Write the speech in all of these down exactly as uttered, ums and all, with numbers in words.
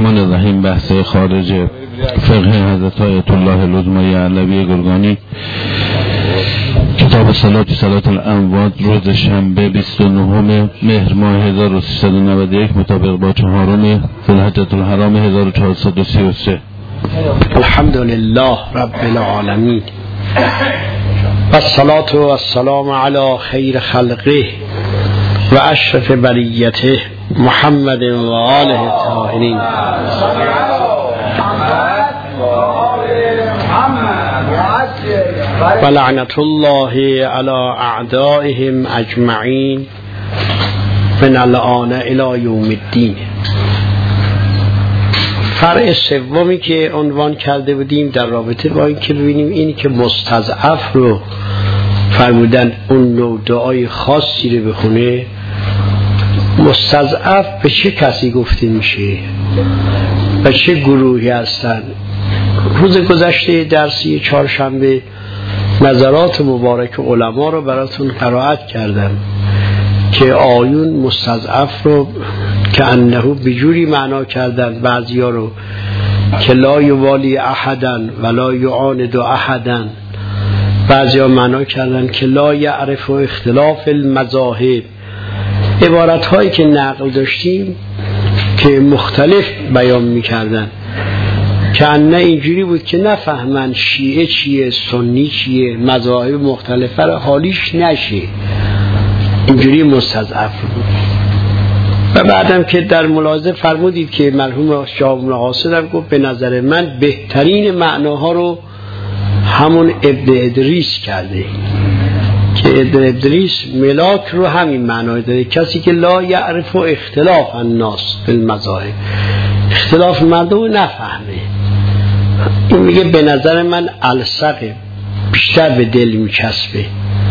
الرحمن الرحیم. بحث خارج فقه حضرت آیت الله العظمی علوی گرگانی، کتاب صلات صلات الاموات، روز شنبه بیست و نهم مهر ماه هزار و سیصد و نود و یک مطابق با چهارم ذوالحجة الحرام هزار و چهارصد و سی و سه. الحمد لله رب العالمین و الصلاة و السلام علی خیر خلقه و اشرف بریته محمد و آله الطاهرین. و لعنت الله علی اعدائهم اجمعین من الآن الی یوم الدین. فرع سومی که عنوان کرده بودیم در رابطه با این که ببینیم اینی که مستضعف رو فرمودن اون نوع دعای خاصی رو بخونه. مستضعف به چه کسی گفته میشه؟ به چه گروهی هستن؟ روز گذشته درسی چهارشنبه نظرات مبارک علما رو براتون قرائت کردم که آیون مستضعف رو که انه بجوری معنا کردن، بعضیا رو که لا یوالی احدن ولا یعاند احدن، بعضیا معنا کردن که لا یعرف اختلاف المذاهب. عبارت هایی که نقل داشتیم که مختلف بیان میکردن که انه اینجوری بود که نفهمن شیعه چیه، سنی چیه، مذاهب مختلفه رو حالیش نشه، اینجوری مستضعف بود. و بعدم که در ملاحظه فرمودید که مرحوم شاه ابن قاصد هم گفت به نظر من بهترین معناها رو همون ابن ادریس کرده که ابن ادریس ملاک رو همین معنای داره، کسی که لا یعرف اختلاف الناس فی المذاهب، اختلاف مردم نفهمه. این میگه به نظر من الصقه، بیشتر به دل میچسبه.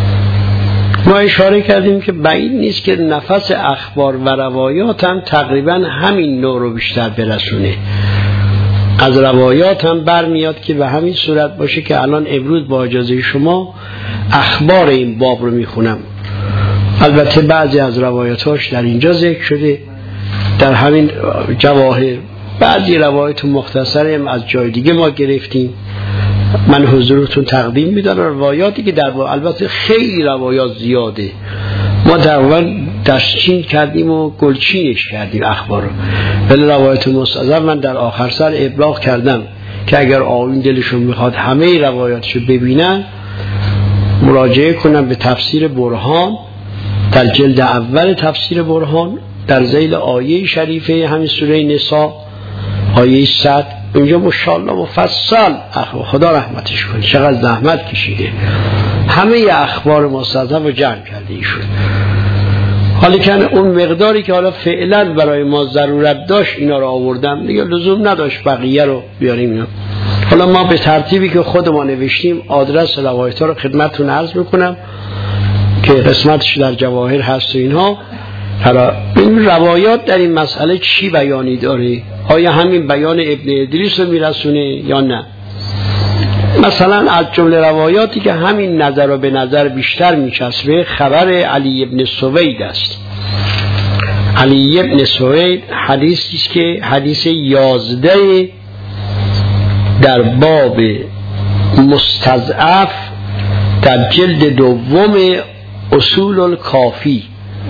ما اشاره کردیم که بعید نیست که نفس اخبار و روایات هم تقریبا همین نوع رو بیشتر برسونه. از روایات هم برمیاد که به همین صورت باشه که الان امروز با اجازه شما اخبار این باب رو میخونم. البته بعضی از روایاتاش در اینجا ذکر شده در همین جواهر، بعضی روایات مختصر هم از جای دیگه ما گرفتیم، من حضورتون تقدیم میدارم. روایاتی که در با البته خیلی روایات زیاده، ما تقریبا دستچین کردیم و گلچینش کردیم اخبار رو، ولی روایت مستضعف من در آخر سر ابلاغ کردم که اگر آقایون دلشون میخواد همه روایاتشو ببینن مراجعه کنن به تفسیر برهان در جلد اول تفسیر برهان در ذیل آیه شریفه همین سوره نساء آیه صد، اونجا ماشاءالله مفصل خدا رحمتش کنه چقدر زحمت کشیده همه اخبار مستضعف رو جمع کرده ایشون. حالا که اون مقداری که حالا فعلا برای ما ضرورت داشت اینا رو آوردم، دیگه لزوم نداشت بقیه رو بیاریم اینا. حالا ما به ترتیبی که خودمان نوشتیم آدرس روایت ها رو خدمتتون عرض میکنم که قسمتش در جواهر هست و اینها. حالا این روایات در این مسئله چی بیانی داره؟ آیا همین بیان ابن ادریس رو میرسونه یا نه؟ مثلا از جمله روایاتی که همین نظر رو به نظر بیشتر میچسبه خبر علی ابن سوید است. علی ابن سوید حدیثی است که حدیث یازده در باب مستضعف در جلد دوم اصول الکافی،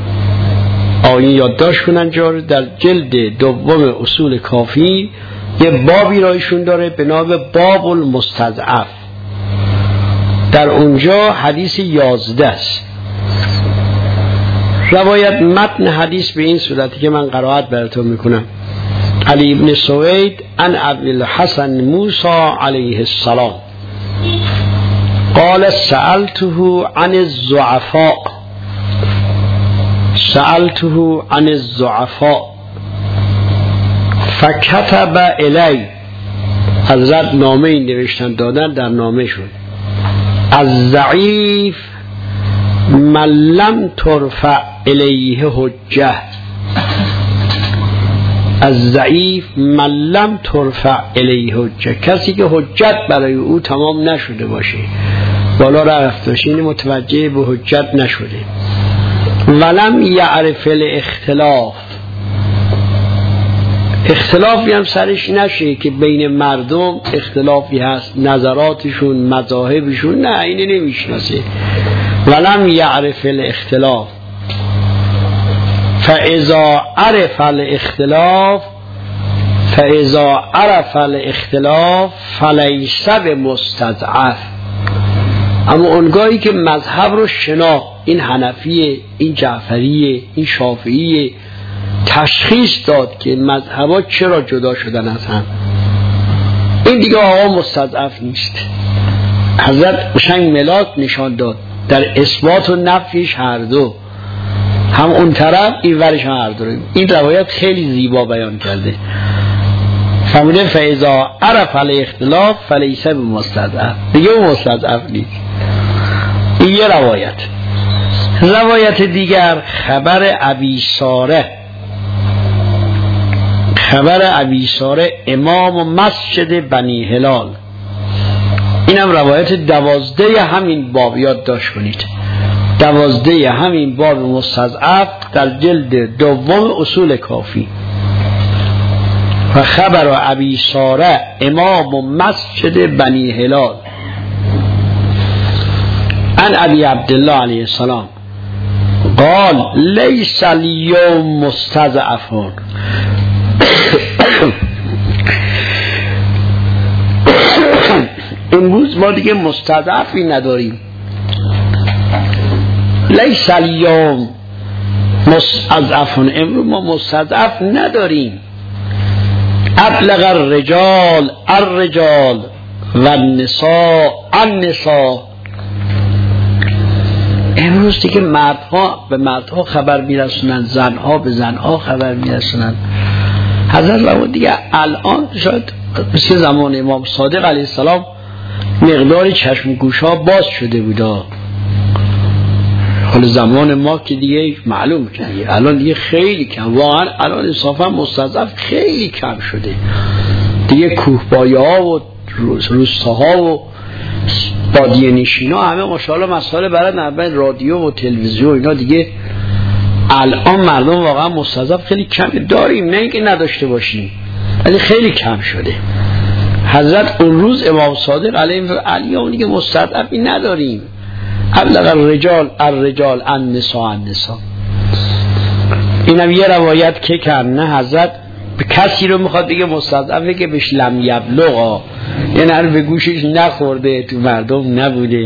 آیین یادداشت کنن جار در جلد دوم اصول کافی یه بابی رایشون داره به نام باب المستضعف. در اونجا حدیث یازده است. روایت متن حدیث به این صورتی که من قرائت براتون میکنم. علی ابن سوید عن ابوالحسن موسی علیه السلام قال سألته عن الضعفاء سألته عن الضعفاء فكتب الی. حضرت نامه این نوشتن دادن در نامه شد از ضعیف من لم ترفع الیه حجه، از ضعیف من لم ترفع الیه حجه، کسی که حجت برای او تمام نشده باشه، بالا رفت باشه، این متوجه به حجت نشده. ولم یعرف الاختلاف، اختلافی هم سرش نشه که بین مردم اختلافی هست، نظراتشون، مذاهبشون، نه اینه نمیشناسه. ولم یعرف الاختلاف فاذا عرف الاختلاف فاذا عرف الاختلاف فلیس بمستضعف. اما اونگاهی که مذهب رو شناخت، این حنفیه، این جعفریه، این شافعیه، تشخیص داد که مذهبا چرا جدا شدن از هم، این دیگه آقا مستضعف نیست. حضرت قشنگ ملاک نشان داد در اثبات و نفیش هر دو، هم اون طرف این ورش هم هر دو. این روایت خیلی زیبا بیان کرده. فرموده فاذا عرف الاختلاف فلیس بمستضعف، دیگه اون مستضعف نیست. این یه روایت. روایت دیگر خبر ابی ساره، خبر ابی ساره امام مسجد بنی هلال، اینم روایت دوازده همین باب، یاد داشت کنید، دوازده همین باب مستضعف در جلد دوم اصول کافی. و خبر ابی ساره امام مسجد بنی هلال عن ابی عبدالله علیه السلام قال لیس الیوم مستضعفون. امروز ما دیگه مستضعفی نداریم. لیس الیوم مستضعفون، امروز ما مستضعف نداریم. ابلغ الرجال الرجال و النساء النساء. امروز دیگه مردها به مردها خبر میرسونن، زنها به زنها خبر میرسونن. حضرت فرمود دیگه الان شاید مثل زمان امام صادق علیه السلام مقدار چشم گوشها باز شده بودا. حال زمان ما که دیگه معلوم کنید الان دیگه خیلی کم، واقعا الان انصافا مستضعف خیلی کم شده دیگه. کوهبایه ها و روستاها و بادیه نشین ها همه ماشاءالله مسائل برای نربن رادیو و تلویزیون اینا دیگه الان مردم واقعا مستضعف خیلی کم داریم، نه اینکه نداشته باشیم ولی خیلی کم شده. حضرت اون روز امام صادق علیه السلام دیگه مستضعفی نداریم. ابلغ الرجال الرجال النساء النساء. اینم یه روایت که کنه حضرت به کسی رو میخواد بگه مستضعفه که بهش لم یبلغ، یعنی هر به گوشش نخورده، تو مردم نبوده.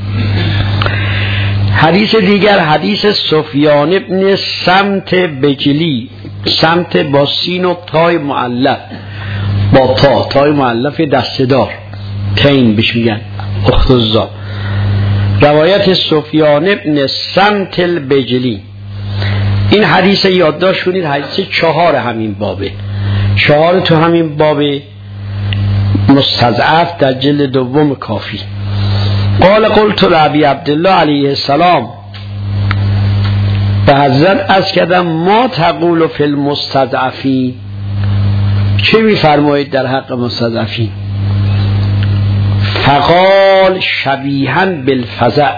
حدیث دیگر حدیث سفیان ابن سمت بجلی، سمت با سین و تای معلف، با تا تای معلف دستدار، تین بهش میگن اختزا. روایت سفیان ابن سمت البجلی. این حدیث یادداشت کنید، حدیث چهار همین بابه، چهار تو همین بابه مستضعف در جلد دوم کافی. قال قلت لابی عبدالله علیه السلام، به حضرت عرض کردم ما تقول فی المستضعفین، چه میفرمایید در حق مستضعفین؟ فقال شبیها بالفزع.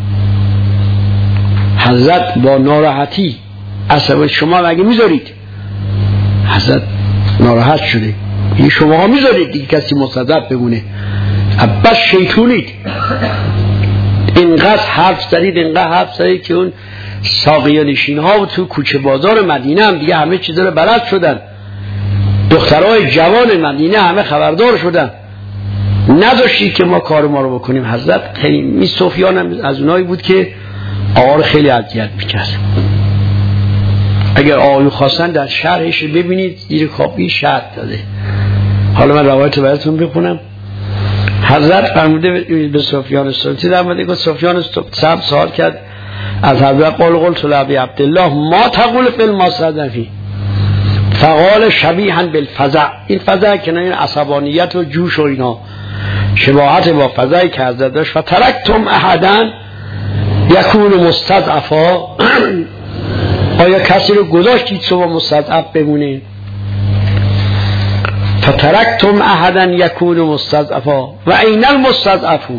حضرت با ناراحتی اصلا شما مگه میذارید؟ حضرت ناراحت شده، این شما ها میذارید دیگه کسی مستضعف بمونه؟ بس شیطونید، اینقدر حرف زدید اینقدر حرف زدید که اون ساقیه نشین ها و تو کوچه بازار مدینه هم دیگه همه چیز رو بلد شدن، دخترای جوان مدینه همه خبردار شدن، نداشتید که ما کار ما رو بکنیم. حضرت خیلی می سفیان هم از اونایی بود که آقا رو خیلی اذیت میکرد. اگر آقایون خواستن در شرحش ببینید زیر کاپی شرح داده. حالا من روایت براتون بخونم. حضرت فرموده به سفیان الثوری در مورد گفت سفیان الثوری سوال کرد از حضرت قال قلت لابی عبدالله ما تقول فی المستضعفین؟ فقال شبیها بالفزع. این فزع که این عصبانیت و جوش و اینا شباهت با فزعی که حضرت داشت. فترکتم احدا یکون مستضعفا، آیا کسی رو گذاشتید شما مستضعف بمونه؟ فترکتم احدا یکون مستضعفا و این المستضعفون،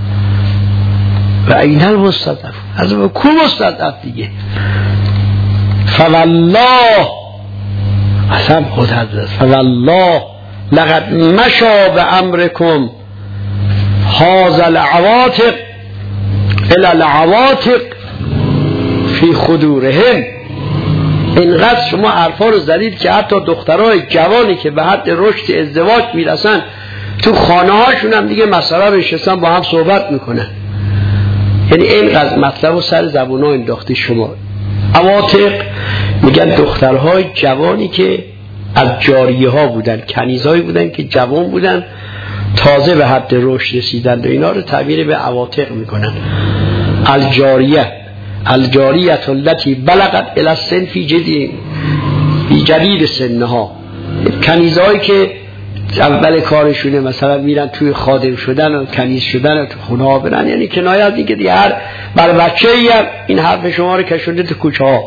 و این المستضعفون، از کو مستضعف دیگه؟ فوالله اصلا خود حضرت فوالله لقد مشى بامرکم هذا العواتق الى العواتق فی خدورهم. اینقدر شما حرفا رو زدید که حتی دخترای جوانی که به حد رشد ازدواج میرسن تو خانه هاشون هم دیگه مسئله رو نشستن با هم صحبت میکنن. یعنی اینقدر مطلب و سر زبون ها انداخته شما. عواتق میگن دخترهای جوانی که از جاریه ها بودن، کنیزهایی بودن که جوان بودن تازه به حد رشد رسیدند و اینا رو تعبیر به عواتق میکنن. الجاریه الجاریه التي بلغت الى السن فی جدید فی جدید سنها، کنیزهایی که اول کارشونه مثلا میرن توی خادم شدن و کنیز شدن و تو خونه ها برن، یعنی کنایه از اینکه دیگه هر بر بچه ای هم این حرف شما رو کشونده تو کوچه ها.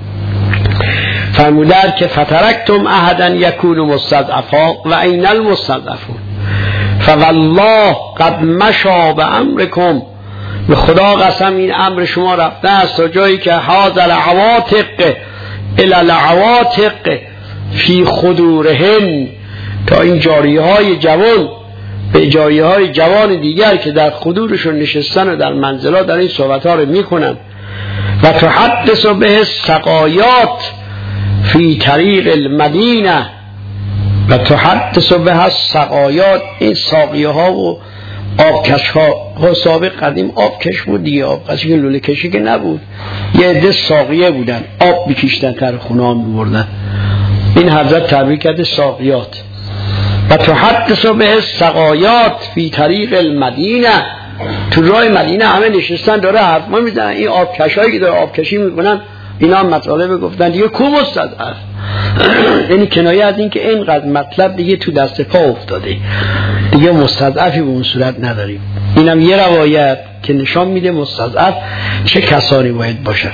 فرمودن که فترکتم احدا یکون مستضعفا و این المستضعفون فوالله قد مشى بامرکم، به خدا قسم این امر شما رفته است تا جایی که هذا العواتق الی العواتق فی خدورهن، تا این جاریه های جوان به جاریه های جوان دیگر که در خدورشون نشستن و در منزلات در این صحبت ها رو میکنن. و تحدث به سقایات فی طریق المدینه و تحدث به سقایات، این ساقیه ها و آبکش ها سابق قدیم آبکش بود دیگه، آبکشی که لوله کشی که نبود، یه عده ساقیه بودن آب بکشتن تر خونه هم ببردن. این حضرت تعبیر کرده ساقیات. و تحدث به سقایات فی طریق المدینه، تو راه مدینه همه نشستن داره حرف ما میزنن، این آبکش هایی که داره آبکشی میکنن اینا هم مطالب گفتن دیگه کو مستضعف. یعنی کنایه از این که اینقدر مطلب دیگه تو دست پا افتاده، دیگه مستضعفی به اون صورت نداریم. اینم یه روایت که نشان میده مستضعف چه کسانی باید باشن.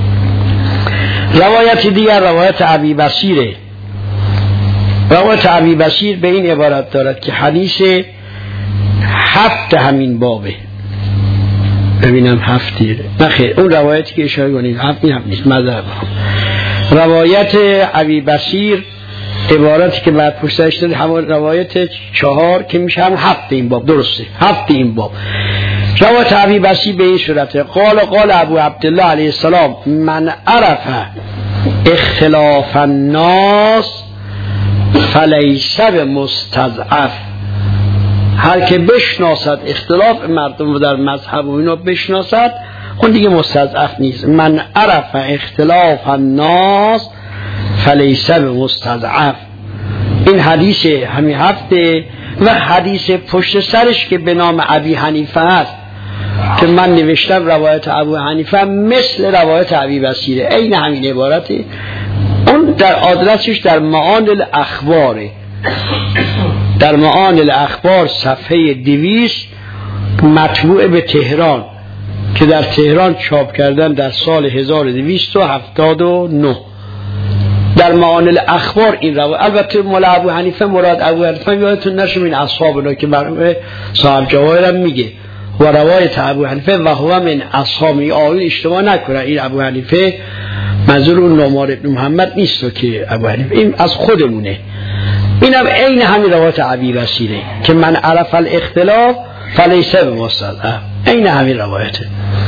روایت دیگر روایت ابی بصیره. روایت ابی بصیر به این عبارت دارد که حدیث هفت همین بابه. ببینم هفتیه نخیر، اون روایتی که اشاره کنید هفت این هم نیست، مذهب. روایت ابی بصیر عبارتی که بعد پشتش داره همون روایت چهار که میشه هم هفت این باب، درسته هفت این باب. روایت ابی بصیر به این صورته قال قال ابو عبدالله علیه السلام من عرف اختلاف الناس فلیس بمستضعف، هر که بشناسد اختلاف مردم و در مذهب و اینا بشناسد اون دیگه مستضعف نیست. من عرف اختلاف الناس فلیس بمستضعف. این حدیث همین هفته و حدیث پشت سرش که به نام ابی حنیفه است که من نوشتم روایت ابو حنیفه مثل روایت ابی بصیره، عین همین عبارته. اون در آدرسش در معان الاخباره، در معان الاخبار صفحه دویست مطبوع به تهران که در تهران چاپ کردن در سال هزار و دویست و هفتاد و نه. در معان الاخبار این روایت، البته مال ابو حنیفه مراد ابو حنیفه یادتون نشه من اصحابنا که برای صاحب جواهر هم میگه و روایت ابو حنیفه و هو من اصحابی، آیون اشتباه نکنه این ابو حنیفه منظور اون نومار ابن محمد نیست که ابو حنیفه این از خودمونه. اینم عین همین روایت ابی بصیره که من عرف الاختلاف فلیس بمستضعف، عین همین روایته.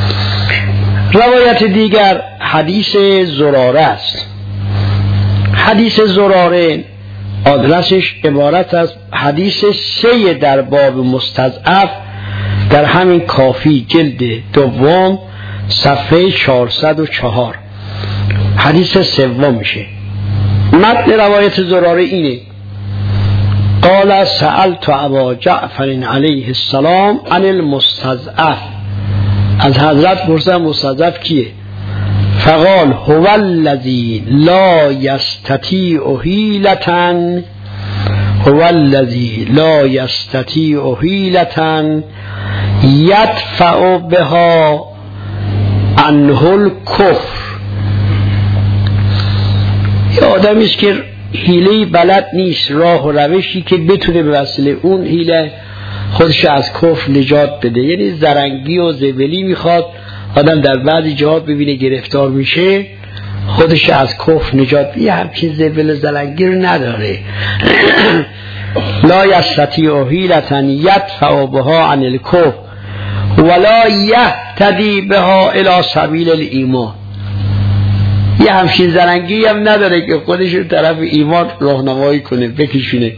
روایت دیگر حدیث زراره است. حدیث زراره آدرسش عبارت از حدیث سه در باب مستضعف در همین کافی جلد دوم صفحه چهارصد و چهار، حدیث سوم میشه. متن روایت زراره اینه قال سألت ابا جعفر علیه السلام عن المستضعف، از حضرت پرسیدم مستضعف کیه؟ فقال هو الذی لا یستطیع حیلة هو الذی لا یستطیع حیلة یدفع بها عنه الکفر. یه آدمی است که حیله بلد نیست، راه و روشی که بتونه به وسیله اون حیله خودش از کفر نجات بده. یعنی زرنگی و زبلی میخواد آدم در بعضی جاها ببینه گرفتار میشه خودش از کفر نجات بیه، همچین زبل زلنگی رو نداره. لا یستطیع حیلة یدفع بها عن الکفر ولا یهتدی بها الی سبیل الایمان. یه همچین زرنگی هم نداره که خودش رو طرف ایمان راهنمایی کنه بکشونه.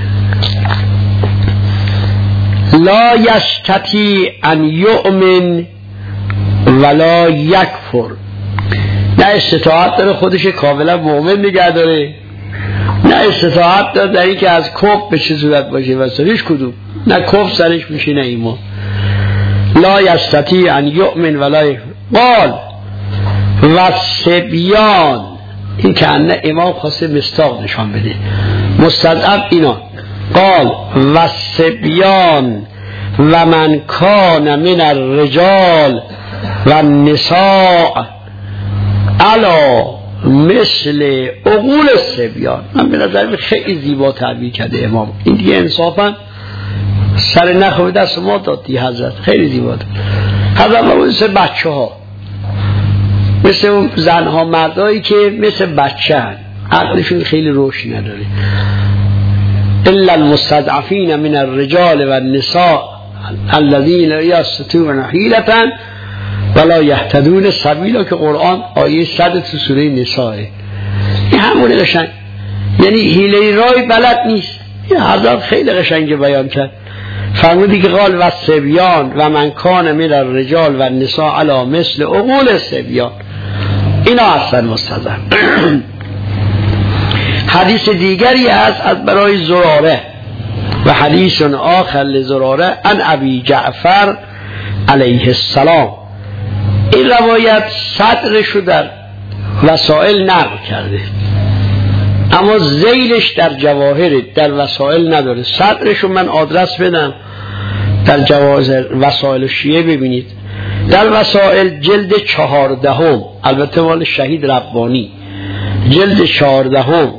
لا یستطیع ان یؤمن ولا یکفر، نه استطاعت داره خودش کاملا مؤمن نگه داره، نه استطاعت داره در این که از کفر به چه صورت باشه و سرش کدوم، نه کفر سرش میشه نه ایمان. لا یستطیع ان یؤمن ولا یکفر. قال و سبیان، این که انه امام خواسته مستاق نشان بده، مستضعف اینا. قال و سبیان و من کان من الرجال و النساء علا مثل عقول سبیان. من به نظر خیلی زیبا تعبیر کرده امام. این دیگه انصافا سر نخواه دست ما داد دی حضرت، خیلی زیبا داد. حضرت ما مثل بچه ها، مثل اون زنها مردایی که مثل بچه هن، عقلشون خیلی روشن نداره. الا المستضعفین من الرجال و النساء الذین لا یستطیعون حیلة ولا یهتدون سبیلا، که قرآن آیه صد تو سوره نساء. این همون قشنگ، یعنی حیله رای بلد نیست. این حضرت خیلی قشنگ بیان کرد. فرمودی که قال و سبیان و من کان من الرجال و النساء علی مثل عقول سبیان، اینا اصلا مستضعف. حدیث دیگری هست از برای زراره و حدیث آخر لزراره ان ابی جعفر علیه السلام. این روایت صدرشو در وسائل نقل کرده، اما زیلش در جواهر در وسائل نداره. صدرشو من آدرس بدم در جواهر وسائل شیعه ببینید. در وسائل جلد چهاردهم، البته مال شهید ربانی، جلد چهاردهم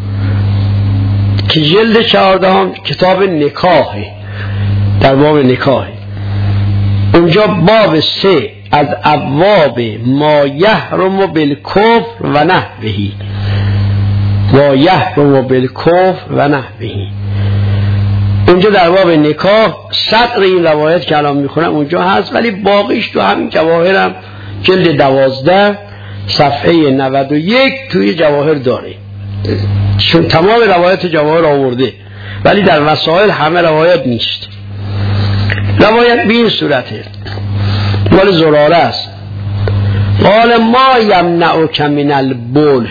که جلد چهاردهم کتاب نکاحه، در باب نکاحه، اونجا باب سه از ابواب ما یحرم بالکفر و نحوه، ما یحرم بالکفر و نحوه، اونجا در باب نکاح صدر این روایت که الان میخونم اونجا هست، ولی باقیش تو همین جواهرم جلد دوازده صفحه نود و یک توی جواهر داره، چون تمام روایت جواهر آورده، ولی در وسائل همه روایت نیست. روایت به این صورته، مال زراره است. قال ما یمنعک من البول،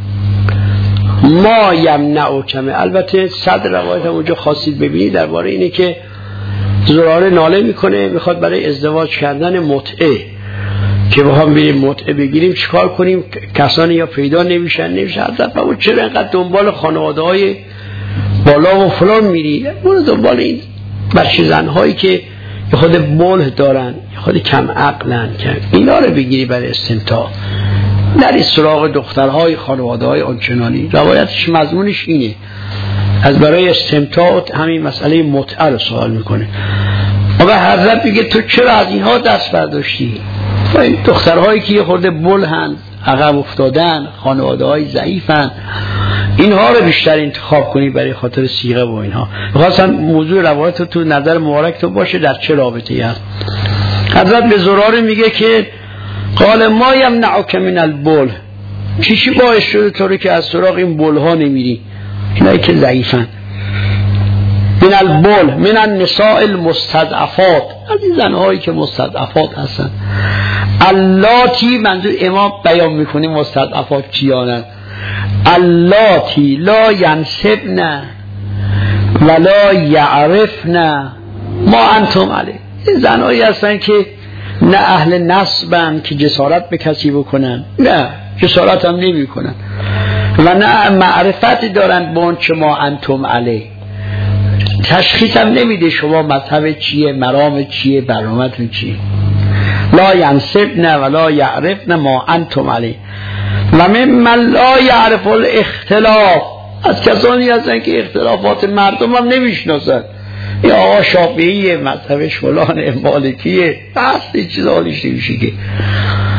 ما یمنعک من، البته صدر روایت هم اونجا خواستید ببینید درباره اینه که زراره ناله میکنه، میخواد برای ازدواج کردن متعه که بخوام بریم متعه بگیریم چیکار کنیم، کسانی یا پیدا نمیشن نمیشن. حضرت فرمود چرا اینقدر دنبال خانواده های بالا و فلان میری؟ برو دنبال این بچه زنهایی که خود بله دارن، خود کم عقلن، اینا رو بگیری برای استمتاع، نری سراغ دخترهای خانواده های آنچنانی. روایتش مضمونش اینه، از برای استمتاع همین مسئله متعه رو سوال میکنه. و حضرت میگه تو چرا از اینها دست برداشتی؟ این دخترهایی که خورده بلهن، عقب افتادن، خانواده های ضعیفن، اینها رو بیشتر انتخاب کنی برای خاطر صیغه و اینها. می‌خواستم موضوع روایت تو نظر مبارک تو باشه در چه رابطه‌ای هست. حضرت به زراره میگه که قال ما یمنعک من البول، چی چی باعث شده تو رو که از سراغ این بلها نمیری؟ اینایی که ضعیفن. من البول من النساء المستضعفات، از این زنهایی که مستضعفات هستن. اللاتی، منظور امام بیان میکنه مستضعفات کیانن؟ اللاتی لا ینسبن ولا یعرفن ما انتم علیه، این زنهایی هستن که نه اهل نسبن که جسارت به کسی بکنن، نه جسارت هم نمی کنن، و نه معرفت دارن به اون چه ما انتم علیه، تشخیص هم نمیده شما مذهب چیه، مرام چیه، برنامه‌تون چیه. لا ینسبن ولا یعرفن ما انتم علیه و ممن لا یعرف الاختلاف، از کسانی هستن که اختلافات مردم هم نمیشناسن، یا آقا شافعیه، مذهبش فلانه، مالکیه، بس این چیز حالیش نمیشه که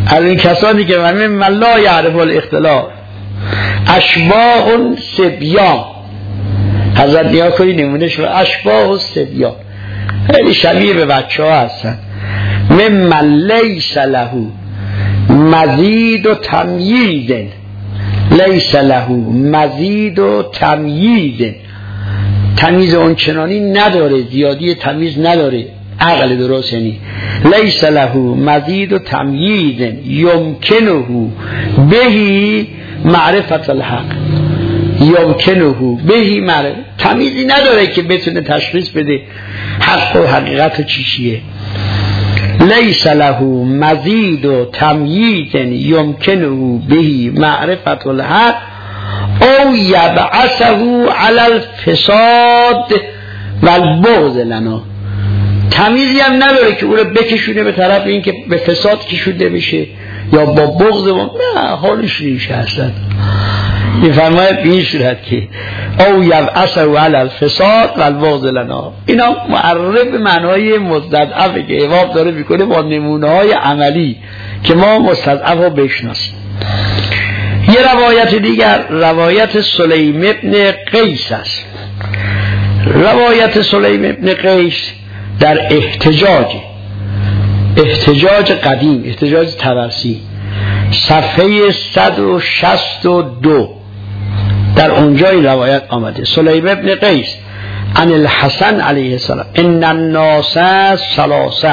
از این کسانی که من من لا یعرف الاختلاف اشباه سبیان. حضرت نیا کنی نمونه شد اشباه سبیان، خیلی شبیه به بچه ها هستن. ممن لیس له مزید و تمییز، لیس له مزید و تمییز، تمیز اون چنانی نداره، زیادی تمیز نداره، عقل درست یعنی لیس له مزید و تمییز یمکنه بهی معرفت الحق، یمکنه بهی معرفت، تمیزی نداره که بتونه تشخیص بده حق و حقیقت و چیشیه. لیس له مزید و تمییز یمکنه بهی معرفت الحق او یبعثه علی الفساد و البغض لنا، تمیزی هم نداره که او رو بکشونه به طرف این که به فساد کشونده بشه یا با بغض و نه حالش نیشه اصلا. این فرماید به این صورت که او یبعثه علی الفساد و البغض لنا، اینا معرب معنای مستضعفه که عواب داره میکنه با نمونه های عملی که ما مستضعف رو بشناسیم. یه روایت دیگر روایت سلیم ابن قیس است. روایت سلیم ابن قیس در احتجاج احتجاج قدیم، احتجاج طبرسی، صفحه صد و شصت و دو در اونجا این روایت آمده. سلیم ابن قیس عن الحسن علیه السلام ان الناس ثلاثه،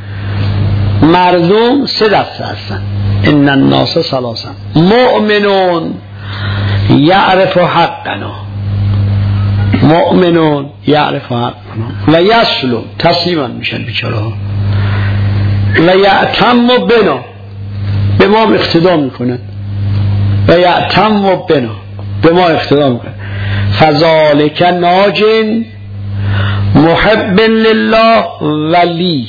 مردم سه دسته هستن. ان الناس ثلاثه مؤمنون یعرف حقنا، مؤمنون یعرف حقنا و یسلم، تسلیما میشن بیچاره ها، و یعتم بنا، به ما اقتدا میکنن، و یعتم بنا، به ما اقتدا میکنن. فذالک ناج محب لله ولی،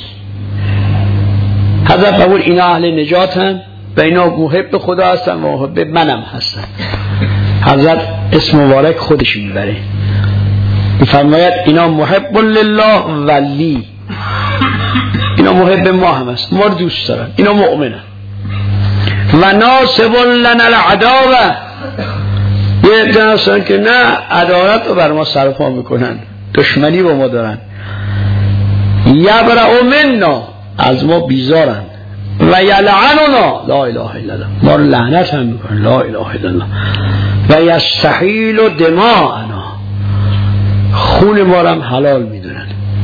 حضرت قبول اینا اهل نجاتن و اینا محب خدا هستن و محب منم هستن. حضرت اسم مبارک خودش میبره، میفرماید اینا محب لله ولی، اینا محب ما هم هست، ما رو دوست دارن، اینا مؤمنن. و ناصب لنا العداوه، یه عده هستن که نه عدالت رو بر ما سرپا میکنن، دشمنی با ما دارن. یبرأ منا، از ما بیزارن. و یلعننا، لا اله الا الله، ما رو لعنت هم میکنن، لا اله الا الله. و یستحیل دماءنا، خون ما رو هم حلال میدونن.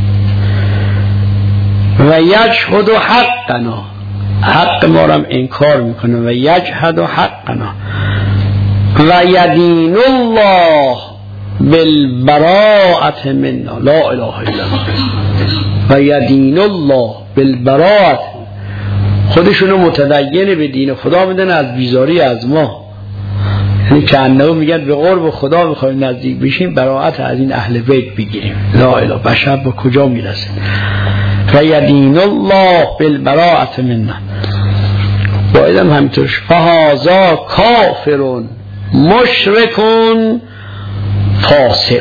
و یجحد حقنا، حق ما رو هم انکار میکنن. و یجحد حقنا و یدین الله بالبراءة منا، لا اله الا الله. و یدین الله بالبراءة، خودشونو متدین به دین خدا میدن از بیزاری از ما، یعنی که انه میگن به قرب خدا میخوایم نزدیک بشیم، براءت از این اهل بیت بگیریم. لا اله، بشر با کجا میرسه؟ و یدین الله بالبراءة منا. بایدم همینطورش فهذا کافرون مشرکون فاسق،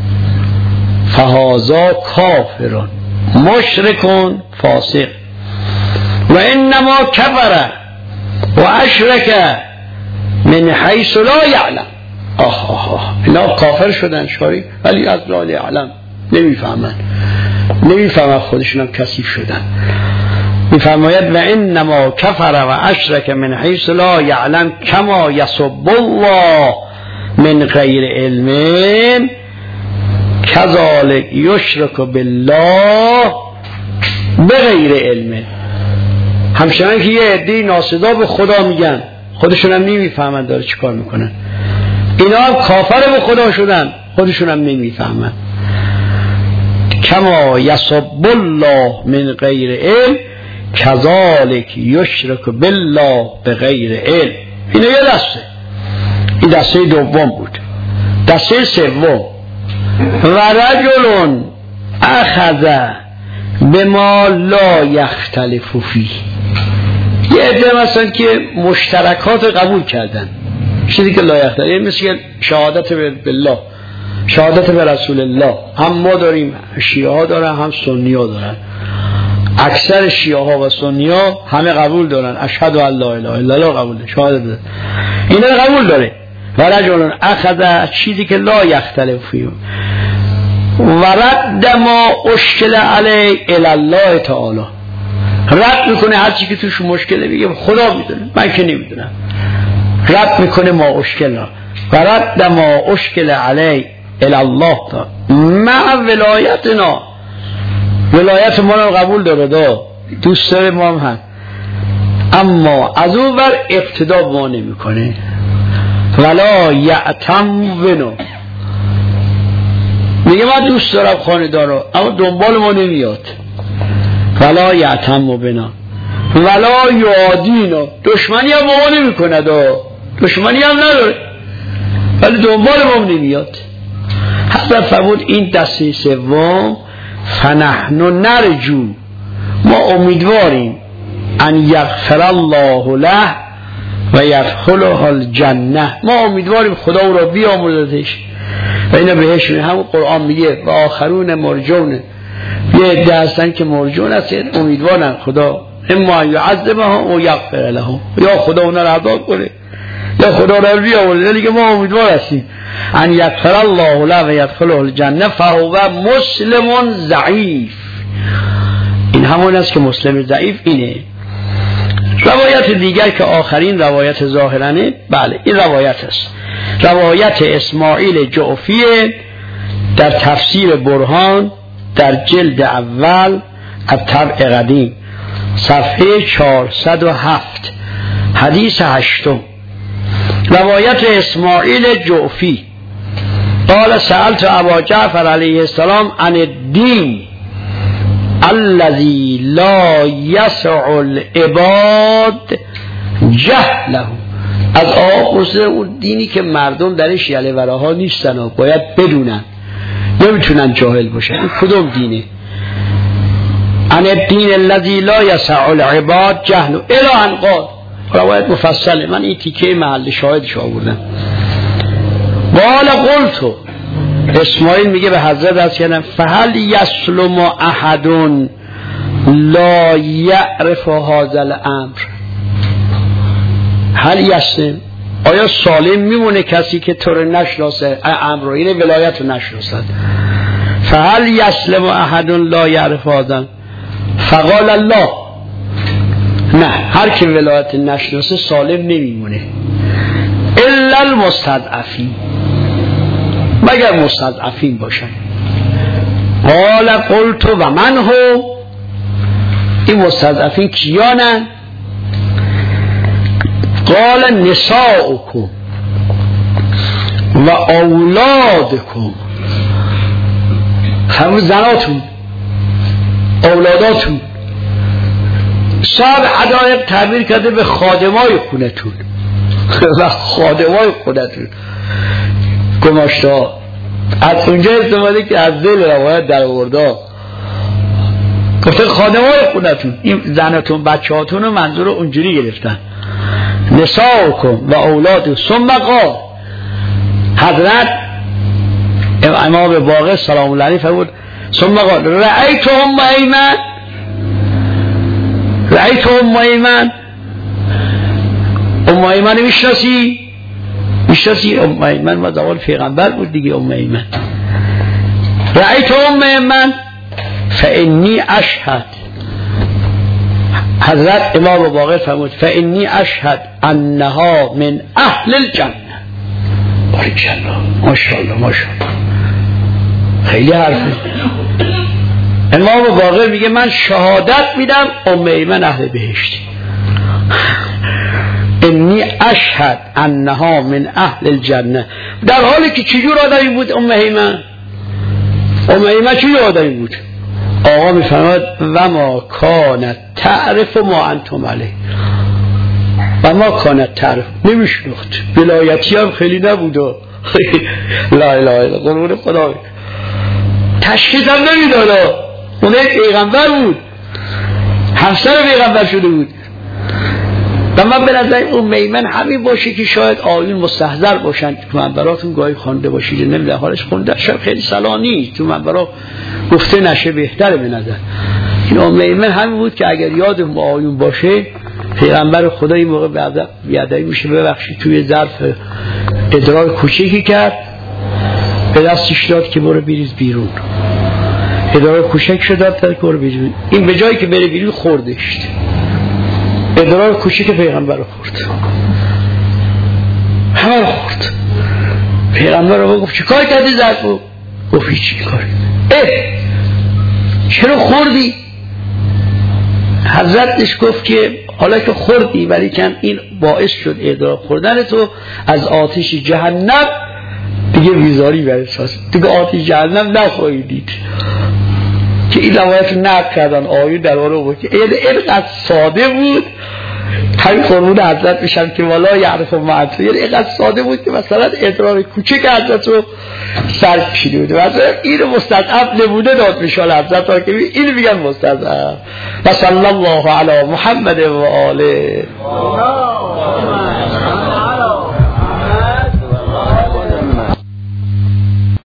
فهذا کافرون مشرکون فاسق و انما کفر و اشرک من حیث لا یعلم. آه آه آه اینا کافر شدن شاری ولی از لا یعلم، نمیفهمن، نمیفهمن خودشون هم کثیف شدن. میفرماید و انما کفر و اشرک من حیث لا یعلم کما یسب الله من غیر علم کذالک یشرک بالله بغیر علم. همچنان که یه عده ناصدا به خدا میگن، خودشون هم نمیفهمن داره چی کار میکنن. اینا هم کافر به خدا شدن، خودشون هم نمیفهمن. کما یسب الله من غیر علم کذالک یشرک بالله بغیر علم. اینا یه دسته، این دسته دوم بود. دسته سوم و رجل اخذ بما لا یختلف فیه، یه عده مثلا که مشترکات قبول کردن، چیزی که لا یختلف، یعنی مثل شهادت بالله، شهادت به رسول الله، هم ما داریم، شیعه ها دارن، هم سنی ها دارن. اکثر شیعه ها و سنی ها همه قبول دارن اشهد ان لا اله الا الله قبول داره، شهادت داره، اینا رو قبول داره. و رجل اخذ چیزی که لا یختلف فیه و رد ما اشکل علی الی الله تعالی، رد میکنه هر چی که توش مشکله، میگه خدا میدونه من که نمیدونم، رد میکنه ما اشکل و رد ما اشکل علی الی الله تعالی مع ولایتنا، ولایت ما رو قبول داره، دا دوست داره ما هم هست، اما از اون ور اقتدا ما نمیکنه. ولا یعتم بنا، میگه من دوست دارم خاندان رو اما دنبال ما نمیاد. ولا یعتم بنا ولا یادینا، دشمنی هم ما نمی کند، دشمنی هم نداره ولی دنبال ما نمیاد. حضرت فرمود این دسته سوم فنحن نرجو، ما امیدواریم ان یغفر الله له و یدخلها الجنه، ما امیدواریم خدا او را بیامرزدش و اینا بهش. همون قرآن میگه و آخرون مرجون، یه عده هستن که مرجون هستن امیدوارن خدا اما یعذبهم و یغفر لهم، یا خدا اونا را عذاب کنه یا خدا را بیامرزه، دیگه ما امیدوار هستیم ان یغفر الله له و یدخلها الجنه فهو مسلم ضعیف. این همون است که مسلم ضعیف اینه. روایت دیگر که آخرین روایت ظاهرانه، بله این روایت است، روایت اسماعیل جعفی در تفسیر برهان در جلد اول از طبع قدیم صفحه چهارصد و هفت حدیث هشتم. روایت اسماعیل جعفی قال سألت ابا جعفر علیه السلام عن الدین الذي لا يسع العباد جهله، از آقا پرسیدم اون دینی که مردم درش یله وراها نیستن و باید بدونن، نمیتونن جاهل باشن، این کدوم دینه؟ عن الدین الذي لا يسع العباد جهله الی ان قال، روایت مفصله، من این تیکه محل شاهدش آوردم. قال قلت، اسماعیل میگه به حضرت از کردم فهل یسلم احد لا یعرف هذا الامر، هل یسلم، آیا سالم میمونه کسی که تو رو نشناسه امر رو، این ولایت رو نشناسه؟ فهل یسلم احد لا یعرف هذا، فقال الله، نه هر کی ولایت نشناسه سالم نمیمونه، الا المستضعفین، مگر مستضعفین باشن. قال قلت و من هو، این مستضعفین کیانن؟ قال نساؤکم و اولادکم، همون زناتون اولاداتون. صاحب حدایق تعبیر کرده به خادمای خونتون و خادمای خونتون گماشتا، از اونجا استفاده که از دل روایت در آورده، گفته خادمای خونتون، این زنتون بچه هاتون رو منظور اونجوری گرفتن، نساؤکم و اولاد. ثم قال، حضرت امام باقر سلام الله علیه فرمود ثم قال رأیت ام ایمن، رأیت ام ایمن، ام ایمن میشناسی؟ میشناسی ام ایمن؟ ما زمان پیغمبر بود دیگه. ام ایمن، رأیت ام ایمن فانی اشهد، حضرت امام باقر فرمود فانی اشهد انها من اهل الجنه. باریکالله، ماشاءالله ماشاءالله، خیلی حرفه. امام باقر میگه من شهادت میدم ام ایمن اهل بهشتی، انی اشهد انها من اهل الجنه، در حالی که چجور آدمی بود ام ایمن؟ ام ایمن چجور آدمی بود؟ آقا میفرماد و ما کانت تعرف ما انتم علیه، و ما کانت تعرف، نمیشناخت، ولایتی هم خیلی نبود، لا اله الا قرون خدا، تشخیص هم نمیداد، اون یک پیغمبر بود، همسر پیغمبر شده بود. و من به نظر اون میمن همین باشه که شاید آیون مستحضر باشن، تو منبراتون گاهی خوانده باشید، نمیدونم حالش خونده شب خیلی صلاح نیست، تو منبرات گفته نشه، بهتره به نظر این ام ایمن همین بود که اگر یادم با آیون باشه پیغمبر خدا این موقع بیادایی میشه ببخشید توی ظرف ادرار کوچیکی کرد به دستش داد که برو بریز بیرون. ادرار کوچک شد داد که برو بیرون. این به جایی که بره بیرون خوردش. ادرار کوچیک پیغمبر رو خورد. همه رو خورد. پیغمبر رو گفت چه کار کردی ظرفو؟ گفت هیچی کاری. اه چرا خوردی؟ حضرتش گفت که حالا که خوردی ولی کن این باعث شد ادرار خوردن تو از آتش جهنم دیگه بیزاری برساز، دیگه آتش جهنم نخواهی دید. که این روایت نقل کردن آیون در آره بود که اینقدر ساده بود. همین قربون حضرت میشم که والا یعرف معطی، یعنی اینقدر ساده بود که مثلا ادرار کوچک حضرت رو سر کشیده بود. مثلا اینو مستضعف نمونه داد میشال حضرت ها که اینو میگن مستضعف. و صلی الله علی محمد و آله.